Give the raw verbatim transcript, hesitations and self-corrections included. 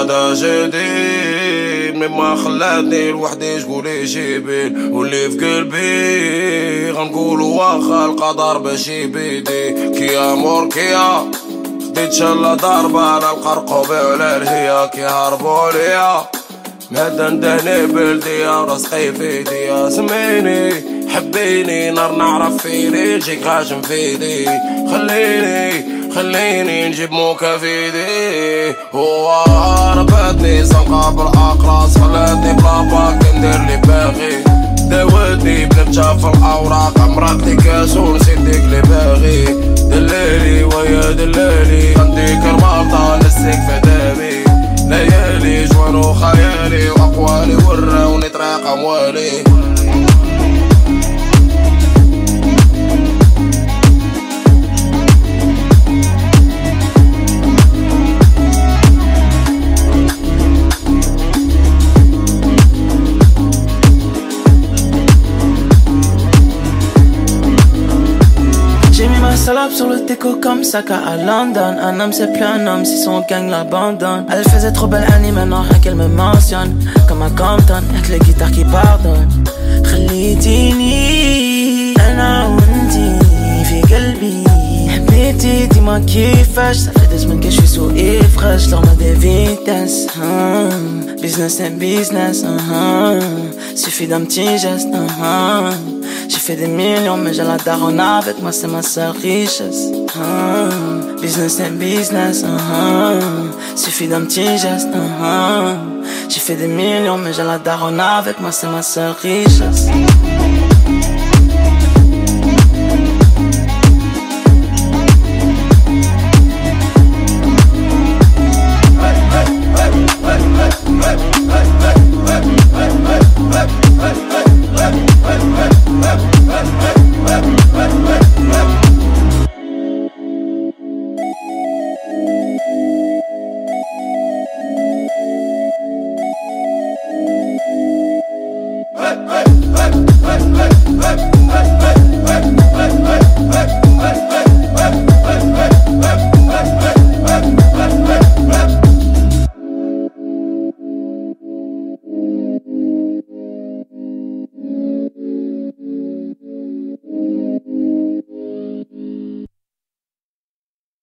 حدا جديد مما خلاتني لوحدي شقولي جيبين واللي في قلبي غنقولو واخا القدر باشي بيدي كيا مور كيا خديت شلا ضربة على القرقوبة وعلى الهيا كي هربوا ليا مهدن دهني بلديا راسقي في ايديا سميني حبيني نار نعرف فيني نجيك غاشم في ايدي خليني خليني نجيب موكا في ايدي هو ربطني سنقى بالاقراص خلاتني بلا باك ندير لي باغي داوتني بنبجا في الاوراق امرقتي كاس ونسيتك لي باغي دلالي ويا دلالي غنديك المالطة نسيك في دامي ليالي جوان وخيالي واقوالي وراوني طريق اموالي Salope sur le déco comme Saka à London. Un homme c'est plus un homme si son gang l'abandonne. Elle faisait trop belle Annie, maintenant rien qu'elle me mentionne. Comme à Compton, avec les guitares qui pardonnent. خليتيني أنا وانتي في قلبي حبيتي dis-moi كيفاش. Ça fait deux semaines que je suis sous ivre. J'dorme des vitesses uh-huh. Business and business uh-huh. Suffit d'un petit geste uh-huh. J'ai fait des millions mais j'ai la daronne avec moi, c'est ma seule richesse uh-huh. Business and business uh-huh. Suffit d'un petit geste uh-huh. J'ai fait des millions mais j'ai la daronne avec moi, c'est ma seule richesse.